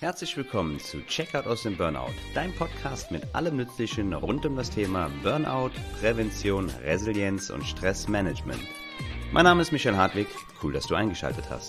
Herzlich willkommen zu Checkout aus dem Burnout, dein Podcast mit allem Nützlichen rund um das Thema Burnout, Prävention, Resilienz und Stressmanagement. Mein Name ist Michael Hartwig, cool, dass du eingeschaltet hast.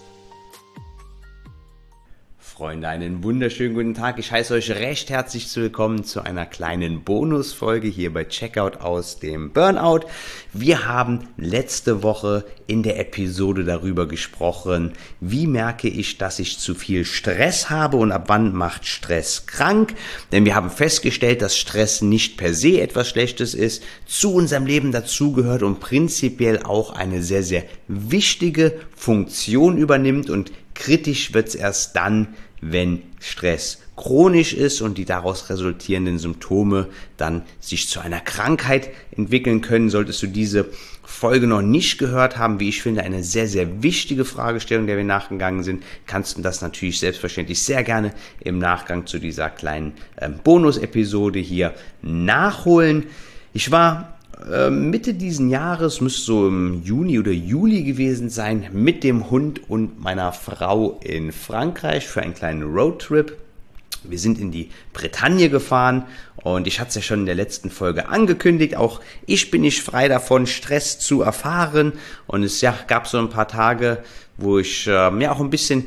Freunde, einen wunderschönen guten Tag. Ich heiße euch recht herzlich willkommen zu einer kleinen Bonusfolge hier bei Checkout aus dem Burnout. Wir haben letzte Woche in der Episode darüber gesprochen, wie merke ich, dass ich zu viel Stress habe und ab wann macht Stress krank. Denn wir haben festgestellt, dass Stress nicht per se etwas Schlechtes ist, zu unserem Leben dazugehört und prinzipiell auch eine sehr, sehr wichtige Funktion übernimmt, und kritisch wird es erst dann, wenn Stress chronisch ist und die daraus resultierenden Symptome dann sich zu einer Krankheit entwickeln können. Solltest du diese Folge noch nicht gehört haben, wie ich finde, eine sehr, sehr wichtige Fragestellung, der wir nachgegangen sind, kannst du das natürlich selbstverständlich sehr gerne im Nachgang zu dieser kleinen Bonus-Episode hier nachholen. Ich war Mitte diesen Jahres, müsste so im Juni oder Juli gewesen sein, mit dem Hund und meiner Frau in Frankreich für einen kleinen Roadtrip. Wir sind in die Bretagne gefahren und ich hatte es ja schon in der letzten Folge angekündigt, auch ich bin nicht frei davon, Stress zu erfahren, und es gab so ein paar Tage, wo ich auch ein bisschen,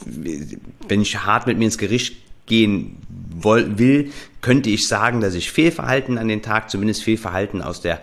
wenn ich hart mit mir ins Gericht gehen will, könnte ich sagen, dass ich Fehlverhalten an den Tag, zumindest Fehlverhalten aus der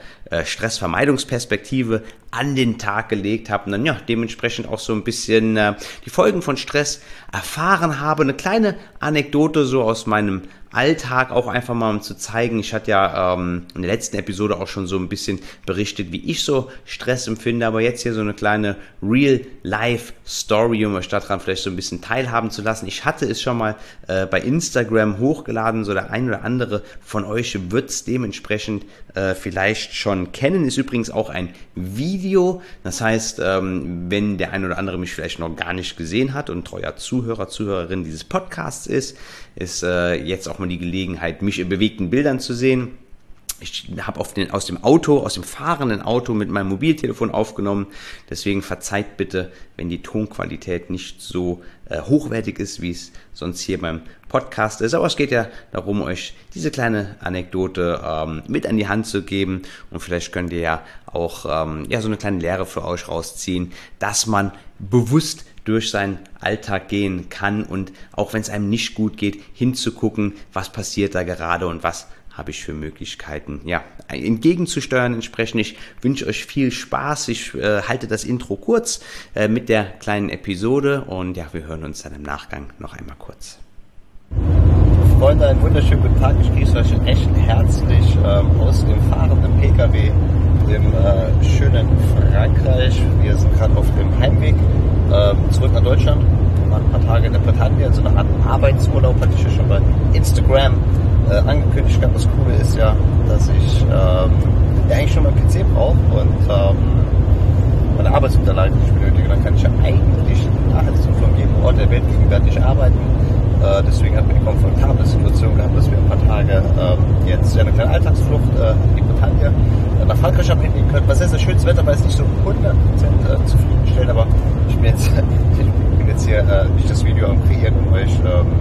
Stressvermeidungsperspektive an den Tag gelegt habe und dann dementsprechend auch so ein bisschen die Folgen von Stress erfahren habe. Eine kleine Anekdote so aus meinem Alltag, auch einfach mal um zu zeigen. Ich hatte ja in der letzten Episode auch schon so ein bisschen berichtet, wie ich so Stress empfinde, aber jetzt hier so eine kleine Real-Life-Story, um euch daran vielleicht so ein bisschen teilhaben zu lassen. Ich hatte es schon mal bei Instagram hochgeladen, so der ein oder andere von euch wird es dementsprechend vielleicht schon kennen. Ist übrigens auch ein Video, das heißt, wenn der ein oder andere mich vielleicht noch gar nicht gesehen hat und treuer Zuhörer, Zuhörerin dieses Podcasts ist jetzt auch mal die Gelegenheit, mich in bewegten Bildern zu sehen. Ich habe aus dem fahrenden Auto mit meinem Mobiltelefon aufgenommen, deswegen verzeiht bitte, wenn die Tonqualität nicht so hochwertig ist, wie es sonst hier beim Podcast ist. Aber es geht ja darum, euch diese kleine Anekdote mit an die Hand zu geben, und vielleicht könnt ihr ja auch so eine kleine Lehre für euch rausziehen, dass man bewusst durch seinen Alltag gehen kann und auch wenn es einem nicht gut geht, hinzugucken, was passiert da gerade und was habe ich für Möglichkeiten, entgegenzusteuern entsprechend. Ich wünsche euch viel Spaß. Ich halte das Intro kurz mit der kleinen Episode, und wir hören uns dann im Nachgang noch einmal kurz. Freunde, einen wunderschönen guten Tag. Ich grüße euch echt herzlich aus dem fahrenden PKW im schönen Frankreich. Wir sind gerade auf dem Heimweg zurück nach Deutschland. Wir waren ein paar Tage in der Bretagne, so eine Art Arbeitsurlaub, hatte ich ja schon bei Instagram angekündigt. Das Coole ist ja, dass ich eigentlich schon mal einen PC brauche und meine Arbeitsunterlagen nicht benötige. Dann kann ich ja eigentlich nahezu von jedem Ort der Welt gegenwärtig arbeiten. Deswegen hatten wir die komfortable Situation gehabt, dass wir ein paar Tage jetzt eine kleine Alltagsflucht in die Bretagne nach Frankreich haben hinlegen können. War sehr, sehr schönes Wetter, weil es nicht so 100% zufriedenstellend, aber ich bin jetzt hier nicht das Video am Kreieren, um euch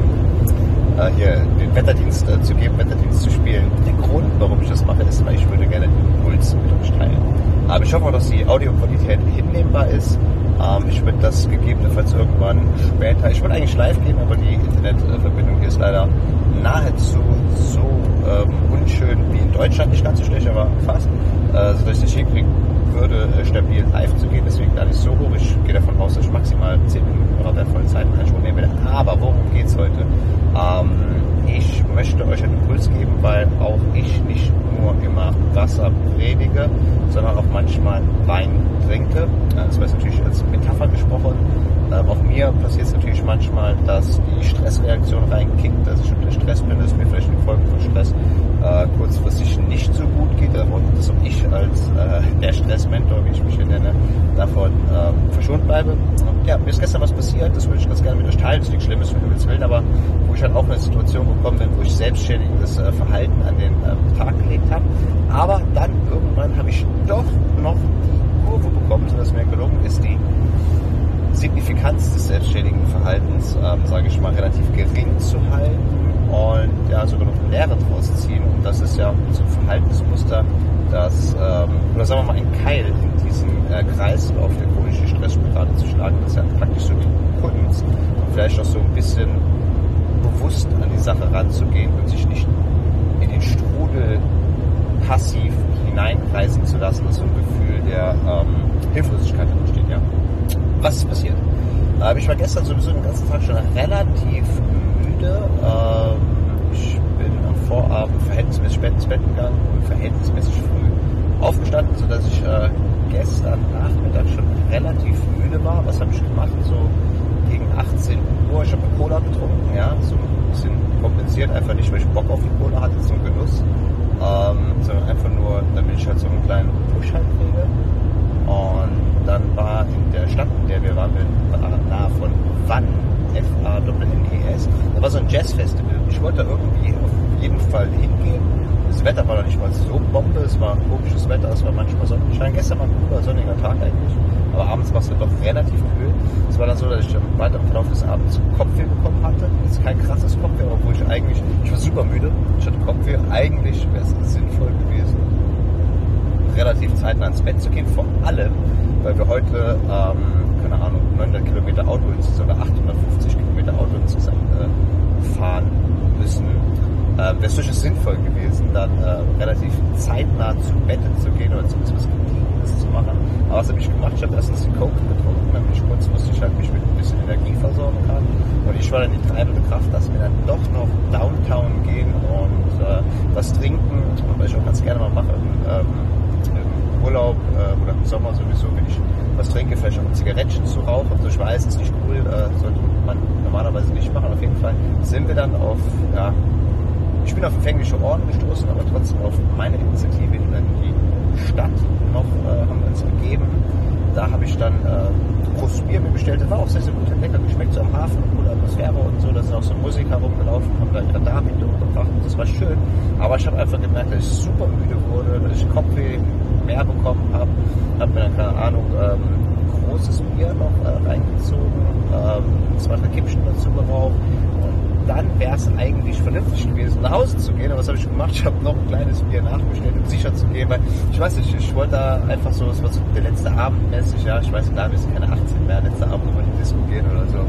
hier den Wetterdienst zu geben, Wetterdienst zu spielen. Der Grund, warum ich das mache, ist, weil ich würde gerne Impuls mit euch teilen. Aber ich hoffe auch, dass die Audioqualität hinnehmbar ist. Ich würde das gegebenenfalls irgendwann später, ich würde eigentlich live gehen, aber die Internetverbindung hier ist leider nahezu so unschön wie in Deutschland, nicht ganz so schlecht, aber fast, sodass ich es nicht hinkriegen würde, stabil live zu gehen, deswegen gar nicht so hoch. Ich gehe davon aus, dass ich maximal 10 Minuten eurer wertvollen Zeit in Anspruch nehmen werde. Aber worum geht's heute? Ich möchte euch einen Impuls geben, weil auch ich nicht nur immer Wasser predige, sondern auch manchmal Wein trinke. Das war jetzt natürlich als Metapher gesprochen. Auch mir passiert es natürlich manchmal, dass die Stressreaktion reinkickt, dass ich unter Stress bin, dass mir vielleicht in Folge von Stress kurzfristig nicht so gut geht, und dass auch ich als der Stressmentor, wie ich mich hier nenne, davon verschont bleibe. Und mir ist gestern was passiert, das würde ich ganz gerne mit euch teilen, das ist nichts Schlimmes, für Himmels Willen, aber wo ich halt auch in eine Situation gekommen bin, wo ich selbstständiges Verhalten an den Tag gelegt habe. Aber dann irgendwann habe ich doch noch die Kurve bekommen, sodass mir gelungen ist, die Signifikanz des selbstständigen Verhaltens, sage ich mal, relativ gering zu halten und ja, sogar noch eine Lehre draus ziehen. Und das ist ja so ein Verhaltensmuster, das, oder sagen wir mal, ein Keil in diesen Kreislauf der chronischen Stressspirale zu schlagen. Das ist ja praktisch so die Kunst. Und vielleicht auch so ein bisschen bewusst an die Sache ranzugehen und sich nicht in den Strudel passiv hineinkreisen zu lassen. Das ist so ein Gefühl der Hilflosigkeit entsteht, ja. Was ist passiert? Ich war gestern sowieso den ganzen Tag schon relativ müde. Ich bin am Vorabend verhältnismäßig spät ins Bett gegangen und verhältnismäßig früh aufgestanden, sodass ich gestern Nachmittag schon relativ müde war. Was habe ich gemacht? So gegen 18 Uhr. Ich habe eine Cola getrunken, ja, so ein bisschen kompensiert, einfach nicht, weil ich Bock auf die Cola hatte, so ein Genuss, sondern einfach nur, damit ich halt so einen kleinen Push halt kriege. Und dann war in der Stadt, in der wir waren, nahe von Vannes, F-A-N-N-E-S, da war so ein Jazzfestival. Ich wollte da irgendwie auf jeden Fall hingehen. Das Wetter war noch nicht mal so Bombe, es war komisches Wetter, es war manchmal Sonnenschein. Gestern war ein guter sonniger Tag eigentlich, aber abends war es dann doch relativ kühl. Es war dann so, dass ich im weiteren Verlauf des Abends Kopfweh bekommen hatte. Das ist kein krasses Kopfweh, obwohl ich war super müde, ich hatte Kopfweh. Eigentlich wäre es sinnvoll gewesen, relativ zeitnah ins Bett zu gehen, vor allem, weil wir heute, keine Ahnung, 900 Kilometer Auto insgesamt oder 850 Kilometer Auto insgesamt fahren müssen. Wäre es durchaus sinnvoll gewesen, dann relativ zeitnah zu Bett zu gehen oder zumindest was Gegebenes zu machen. Aber was habe ich gemacht? Ich habe erstens die Coke getrunken, damit ich kurzfristig halt mich mit ein bisschen Energie versorgen kann. Und ich war dann die treibende Kraft, dass wir dann doch noch Downtown gehen und was trinken, was ich auch ganz gerne mal mache im Urlaub oder im Sommer sowieso, wenn ich was trinke, vielleicht auch ein Zigarettchen zu rauchen. Also ich weiß, es ist nicht cool, sollte man normalerweise nicht machen. Auf jeden Fall sind wir dann ich bin auf empfängliche Ohren gestoßen, aber trotzdem auf meine Initiative in die Stadt noch haben wir uns begeben. Da habe ich dann großes Bier mir bestellt. Das war auch sehr, sehr gut, hat lecker geschmeckt, so am Hafen, coole Atmosphäre und so. Da sind auch so Musiker rumgelaufen, haben da ihre Darbietung gebracht. Das war schön. Aber ich habe einfach gemerkt, dass ich super müde wurde, dass ich Kopfweh mehr bekommen habe. Habe mir dann, keine Ahnung, großes Bier noch reingezogen, 2, 3 Kippchen dazu geraucht. Dann wäre es eigentlich vernünftig gewesen, nach Hause zu gehen. Aber was habe ich gemacht? Ich habe noch ein kleines Bier nachbestellt, um sicher zu gehen, weil ich weiß nicht, ich wollte da einfach so, es war so der letzte Abend mäßig, ja, ich weiß klar, wir sind keine 18 mehr, letzter Abend, wo wir in die Disco gehen oder so,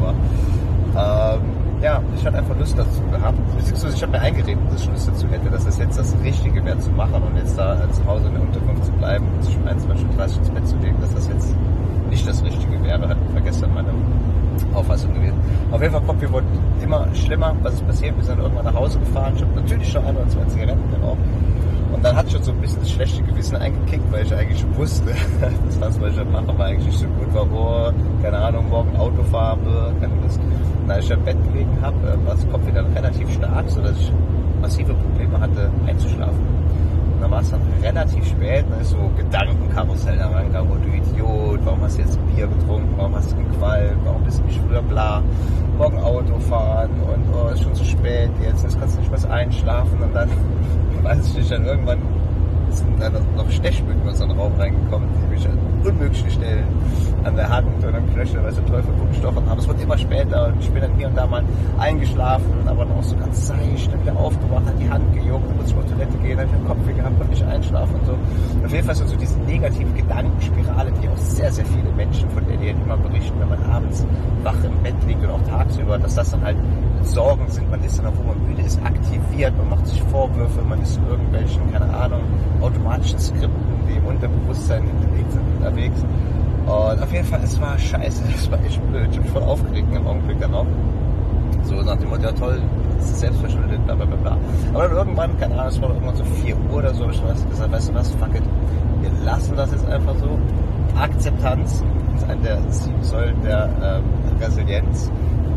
aber ja, ich hatte einfach Lust dazu gehabt, beziehungsweise ich habe mir eingeredet, dass ich Lust dazu hätte, dass das jetzt das Richtige wäre zu machen und jetzt da zu Hause in der Unterkunft zu bleiben und sich um 21:30 ins Bett zu legen, dass das jetzt nicht das Richtige wäre, hat vergessen meine Auffassung gewesen. Auf jeden Fall, Kopfweh wurde immer schlimmer. Was ist passiert? Wir sind irgendwann nach Hause gefahren. Ich habe natürlich schon 1 oder 2 Zigaretten geraucht. Und dann hat schon so ein bisschen das schlechte Gewissen eingekickt, weil ich eigentlich wusste, das was ich mache, war eigentlich nicht so gut. War keine Ahnung, morgen Auto fahre, keine Lust. Und als ich im Bett gelegen habe, war das Kopfweh dann relativ stark, sodass ich massive Probleme hatte, einzuschlafen. Und dann war es dann relativ spät, dann ist so Gedankenkarussell da reingegangen, oh du Idiot, warum hast du jetzt Bier getrunken, warum hast du gequalmt, warum bist du nicht früher bla, morgen Auto fahren und oh, ist schon zu spät, jetzt kannst du nicht was einschlafen und dann, weiß ich nicht, dann irgendwann sind dann noch Stechmücken in unseren Raum reingekommen, die mich an unmöglichen Stellen an der Hand und am Knöchel, weiß der Teufel, wo gestochen haben. Es wurde immer später und ich bin dann hier und da mal eingeschlafen, aber noch so ganz seicht, dann wieder aufgewacht, hat die Hand gejuckt, dann musste ich auf Toilette gehen, dann hab ich den Kopf gehabt, konnte nicht einschlafen und so. Und auf jeden Fall so diese negative Gedankenspirale, die auch sehr, sehr viele Menschen, von denen immer berichten, wenn man abends wach im Bett liegt und auch tagsüber, dass das dann halt Sorgen sind, man ist dann auch, wo man müde ist, aktiviert, man macht sich Vorwürfe, man ist in irgendwelchen, keine Ahnung, automatischen Skripten, die im Unterbewusstsein unterwegs. Und auf jeden Fall, es war scheiße, es war echt blöd, ich hab mich voll aufgeregt im Augenblick dann auch. So nach dem Motto, ja toll, das ist selbstverschuldet, bla bla bla bla. Aber dann irgendwann, keine Ahnung, es war irgendwann so 4 Uhr oder so, ich weiß gesagt, weißt du was, fuck it, wir lassen das jetzt einfach so. Akzeptanz ist eine der 7 Säulen der Resilienz.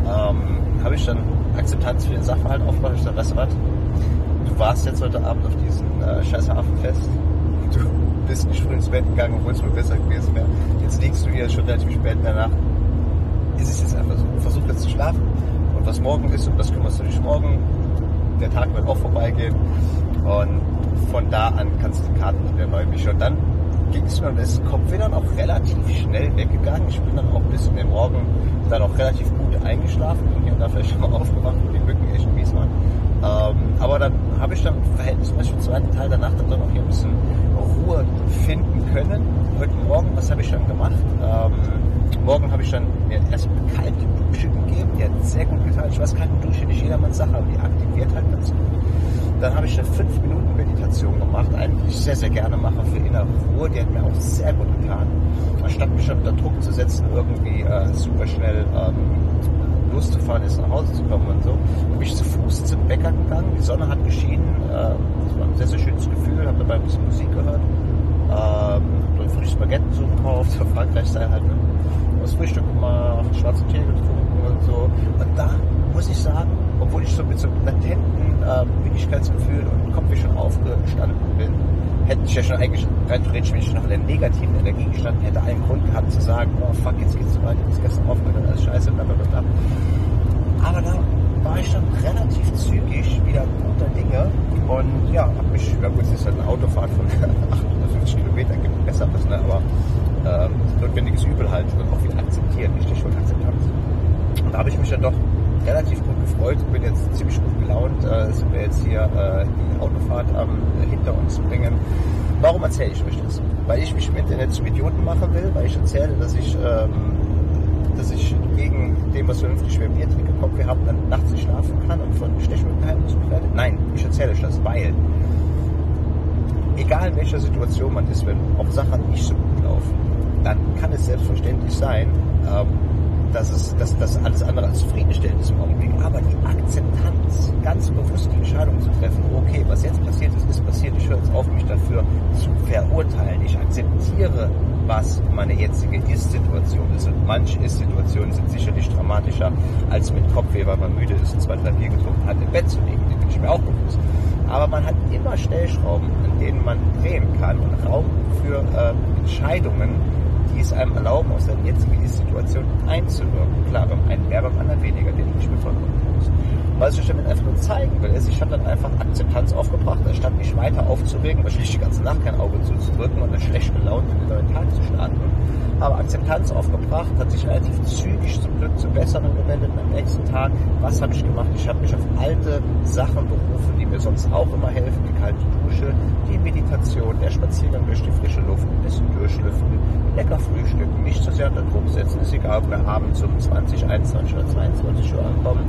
Habe ich dann Akzeptanz für den Sachverhalt aufgebaut. Ich dachte, weißt du was, du warst jetzt heute Abend auf diesem scheiß Hafenfest, du bist nicht früh ins Bett gegangen, obwohl es mir besser gewesen wäre. Jetzt liegst du hier schon relativ spät in der Nacht. Ist es jetzt einfach so. Versuch jetzt zu schlafen. Und was morgen ist, um das kümmerst du dich morgen. Der Tag wird auch vorbeigehen. Und von da an kannst du die Karten wieder neu mischen. Und dann ging es mir und ist Kopfweh dann auch relativ schnell weggegangen. Ich bin dann auch bis in den Morgen dann auch relativ gut eingeschlafen und hier und da vielleicht schon mal aufgewacht, wo die Mücken echt mies waren. Aber dann habe ich dann verhältnismäßig im zweiten Teil der Nacht dann doch noch hier ein bisschen Ruhe finden können. Heute Morgen, was habe ich dann gemacht? Morgen habe ich dann mir erst eine kalte Dusche gegeben, die hat sehr gut getan. Ich weiß, kalte Dusche nicht jedermanns Sache, aber die aktiviert halt ganz gut. Dann habe ich eine 5 Minuten Meditation gemacht, eigentlich ich sehr, sehr gerne mache für innere Ruhe, die hat mir auch sehr gut getan. Anstatt mich unter Druck zu setzen, irgendwie super schnell loszufahren, jetzt nach Hause zu kommen und so, bin ich zu Fuß zum Bäcker gegangen, die Sonne hat geschienen, das war ein sehr, sehr schönes Gefühl, habe dabei ein bisschen Musik gehört, dann frische Spaghetti gekauft, so Frankreich-Style halt, ne? Was Frühstück gemacht, schwarzen Tee getrunken und so. Und da muss ich sagen, obwohl ich so mit so einem latenten Müdigkeitsgefühl und Kopf wie schon aufgestanden bin, hätte ich ja schon eigentlich rein theoretisch, wenn ich noch in der negativen Energie gestanden hätte, einen Grund gehabt zu sagen, oh fuck, jetzt geht's so weit, jetzt gestern aufgehört, alles scheiße, blablabla. Aber da war ich dann relativ zügig wieder guter Dinge und ja, hab mich, ja gut, es ist halt eine Autofahrt von 850 Kilometern, gibt besser was, ne, aber notwendiges Übel halt und auch wieder akzeptieren, nicht schon Akzeptanz. Und da habe ich mich dann doch relativ gut gefreut und bin jetzt ziemlich gut gelaunt, sind wir jetzt hier die Autofahrt hinter uns bringen. Warum erzähle ich euch das? Weil ich mich im Internet zum Idioten machen will, weil ich erzähle, dass ich gegen dem, was vernünftig für Bier trinke, Kopfweh habe, dann nachts nicht schlafen kann und von Stechmückenheim zu gefährdet. Nein, ich erzähle euch das, weil egal in welcher Situation man ist, wenn auch Sachen nicht so gut laufen, dann kann es selbstverständlich sein, dass alles andere als zufriedenstellend ist im Augenblick. Aber die Akzeptanz, ganz bewusst die Entscheidung zu treffen, okay, was jetzt passiert ist passiert, ich höre jetzt auf, mich dafür zu verurteilen. Ich akzeptiere, was meine jetzige Ist-Situation ist. Und manche Ist-Situationen sind sicherlich dramatischer, als mit Kopfweh, weil man müde ist und 2, 3 Bier getrunken hat, im Bett zu liegen. Den bin ich mir auch bewusst. Aber man hat immer Stellschrauben, an denen man drehen kann und Raum für Entscheidungen, die es einem erlauben, aus der jetzigen Situation einzuwirken. Klar, beim einen mehr, beim anderen weniger, den ich mir vollkommen bewusst. Was ich damit einfach nur zeigen will, ist, ich habe dann einfach Akzeptanz aufgebracht, anstatt mich weiter aufzuregen, wahrscheinlich die ganze Nacht kein Auge zuzudrücken und dann schlecht gelaunt in den neuen Tag zu starten. Aber Akzeptanz aufgebracht, hat sich relativ zügig zum Glück zu Besseren gewendet am nächsten Tag. Was habe ich gemacht? Ich habe mich auf alte Sachen berufen, die mir sonst auch immer helfen. Die kalte Dusche, die Meditation, der Spaziergang durch die frische Luft, ein bisschen durchlüften, lecker frühstücken, nicht zu sehr unter Druck setzen. Ist egal, ob wir abends um 20, 21 oder 22 Uhr ankommen.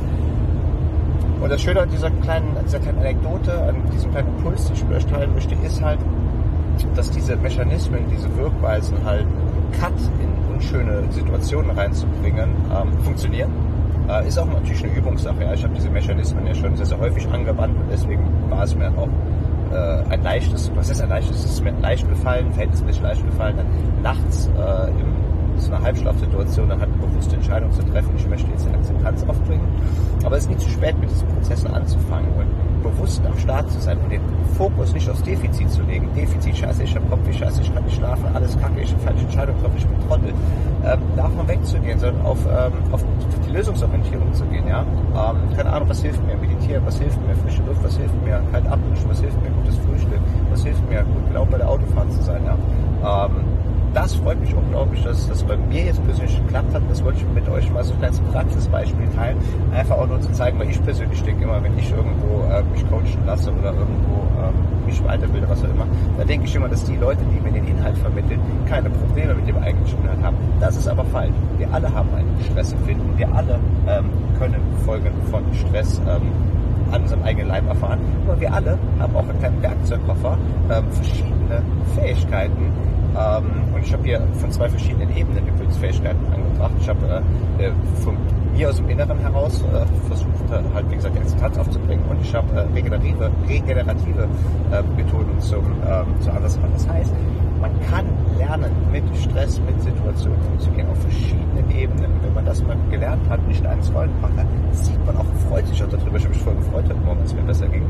Und das Schöne an dieser kleinen Anekdote, an diesem kleinen Impuls, den ich mit euch teilen möchte, ist halt, dass diese Mechanismen, diese Wirkweisen halt einen Cut in unschöne Situationen reinzubringen, funktionieren. Ist auch natürlich eine Übungssache. Ja. Ich habe diese Mechanismen ja schon sehr, sehr häufig angewandt und deswegen war es mir auch ein leichtes, was ist ein leichtes? Es ist mir leicht gefallen, verhältnismäßig leicht gefallen, dann nachts in so einer Halbschlafsituation dann halt eine bewusste Entscheidung zu treffen, ich möchte jetzt eine Akzeptanz aufbringen. Aber es ist nie zu spät, mit diesen Prozessen anzufangen und bewusst am Start zu sein und den Fokus nicht aufs Defizit zu legen. Defizit, scheiße, ich habe Kopfweh, scheiße, ich kann nicht schlafen, alles kacke, ich habe falsche Entscheidung getroffen, ich bin Trottel. Davon wegzugehen, sondern auf die Lösungsorientierung zu gehen. Ja? Keine Ahnung, was hilft mir? Meditieren, was hilft mir? Frische Luft, was hilft mir? Kalt abduschen, was hilft mir? Gutes Frühstück, was hilft mir? Gut gelaunt bei der Autofahrt zu sein. Ja? Das freut mich unglaublich, dass das bei mir jetzt persönlich geklappt hat. Das wollte ich mit euch mal so ein kleines Praxisbeispiel teilen. Einfach auch nur zu zeigen, weil ich persönlich denke immer, wenn ich irgendwo mich coachen lasse oder irgendwo mich weiterbilde, was auch immer, da denke ich immer, dass die Leute, die mir den Inhalt vermitteln, keine Probleme mit dem eigentlichen Inhalt haben. Das ist aber falsch. Wir alle haben ein Stressempfinden. Wir alle können Folgen von Stress an unserem eigenen Leib erfahren. Aber wir alle haben auch einen kleinen Werkzeugkoffer, verschiedene Fähigkeiten. Und ich habe hier von 2 verschiedenen Ebenen Impulsfähigkeiten angebracht. Ich habe von mir aus dem Inneren heraus versucht, halt wie gesagt die Akzeptanz aufzubringen und ich habe regenerative Methoden zu anders machen. Das heißt, man kann lernen, mit Stress, mit Situationen umzugehen, auf verschiedenen Ebenen. Und wenn man das mal gelernt hat, nicht eines Freund gemacht hat, sieht man auch, freut sich auch darüber. Ich habe mich voll gefreut heute Morgen, als es mir besser ging.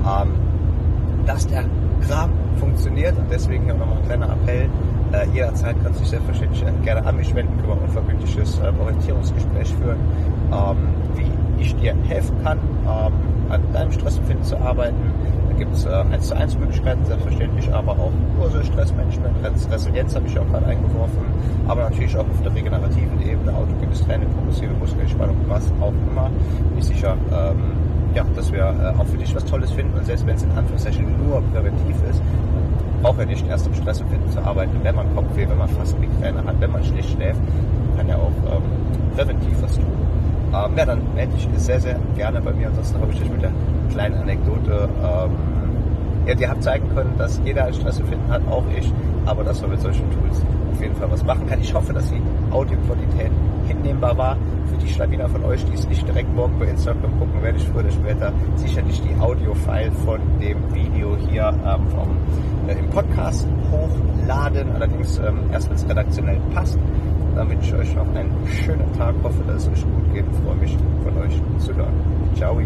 Dass der Kram funktioniert und deswegen hier nochmal ein kleiner Appell. Jederzeit kannst du dich selbstverständlich gerne an mich wenden, können wir ein unverbindliches Orientierungsgespräch führen, wie ich dir helfen kann, an deinem Stressempfinden zu arbeiten. gibt es 1:1 Möglichkeiten, selbstverständlich, aber auch Kurse, Stressmanagement, Resilienz habe ich auch gerade eingeworfen, aber natürlich auch auf der regenerativen Ebene, autogenes Training, progressive Muskelentspannung, was auch immer. Bin ich sicher, dass wir auch für dich was Tolles finden, und selbst wenn es in Anführungszeichen nur präventiv ist, braucht er nicht erst am Stressempfinden zu arbeiten, wenn man Kopfweh, wenn man fast Migräne hat, wenn man schlecht schläft, kann ja auch präventiv was tun. Dann melde ich sehr, sehr gerne bei mir. Ansonsten habe ich euch mit der kleinen Anekdote dir habt zeigen können, dass jeder ein Stressempfinden hat, auch ich, aber dass man mit solchen Tools auf jeden Fall was machen kann. Ich hoffe, dass die Audioqualität hinnehmbar war. Für die Schlawiner von euch, die es nicht direkt morgen bei Instagram gucken, werde ich früher oder später sicherlich die Audio-File von dem Video hier im Podcast hochladen. Allerdings erst, wenn es redaktionell passt. Dann wünsche ich euch noch einen schönen Tag. Hoffe, dass es euch gut geht. Freue mich, von euch zu hören. Ciao.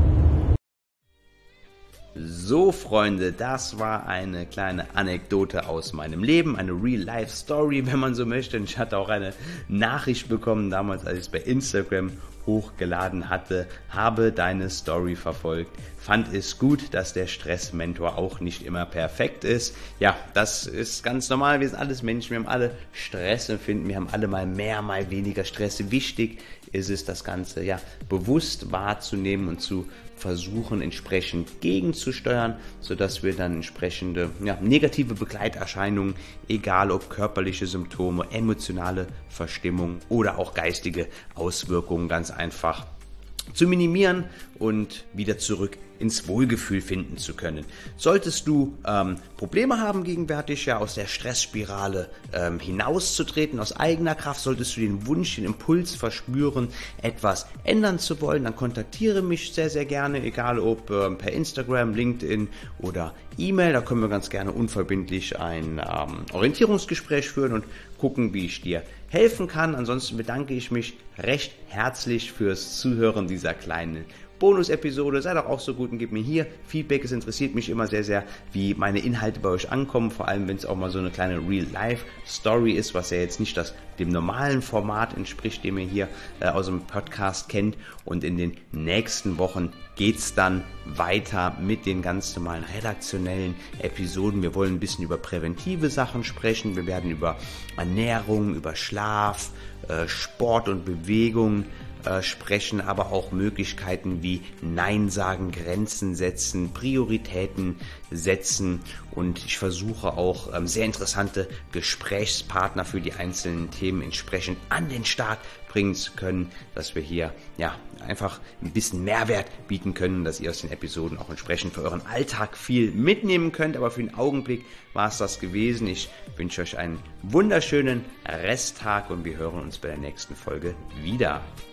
So, Freunde, das war eine kleine Anekdote aus meinem Leben, eine Real-Life-Story, wenn man so möchte. Und ich hatte auch eine Nachricht bekommen, damals, als ich es bei Instagram hochgeladen hatte, habe deine Story verfolgt. Fand es gut, dass der Stressmentor auch nicht immer perfekt ist. Ja, das ist ganz normal. Wir sind alles Menschen, wir haben alle Stressempfinden, wir haben alle mal mehr, mal weniger Stress. Wichtig ist es, das Ganze bewusst wahrzunehmen und zu versuchen, entsprechend gegenzusteuern, sodass wir dann entsprechende negative Begleiterscheinungen, egal ob körperliche Symptome, emotionale Verstimmung oder auch geistige Auswirkungen, ganz einfach zu minimieren und wieder zurück ins Wohlgefühl finden zu können. Solltest du Probleme haben gegenwärtig, aus der Stressspirale hinauszutreten aus eigener Kraft, solltest du den Wunsch, den Impuls verspüren, etwas ändern zu wollen, dann kontaktiere mich sehr, sehr gerne, egal ob per Instagram, LinkedIn oder E-Mail. Da können wir ganz gerne unverbindlich ein Orientierungsgespräch führen und gucken, wie ich dir helfen kann. Ansonsten bedanke ich mich recht herzlich fürs Zuhören dieser kleinen Bonus-Episode. Sei doch auch so gut und gib mir hier Feedback. Es interessiert mich immer sehr, sehr, wie meine Inhalte bei euch ankommen. Vor allem, wenn es auch mal so eine kleine Real-Life-Story ist, was ja jetzt nicht dem normalen Format entspricht, den ihr hier aus dem Podcast kennt. Und in den nächsten Wochen geht's dann weiter mit den ganz normalen redaktionellen Episoden. Wir wollen ein bisschen über präventive Sachen sprechen. Wir werden über Ernährung, über Schlaf, Sport und Bewegung sprechen, aber auch Möglichkeiten wie Nein sagen, Grenzen setzen, Prioritäten setzen, und ich versuche auch sehr interessante Gesprächspartner für die einzelnen Themen entsprechend an den Start bringen zu können, dass wir hier einfach ein bisschen Mehrwert bieten können, dass ihr aus den Episoden auch entsprechend für euren Alltag viel mitnehmen könnt. Aber für den Augenblick war es das gewesen. Ich wünsche euch einen wunderschönen Resttag und wir hören uns bei der nächsten Folge wieder.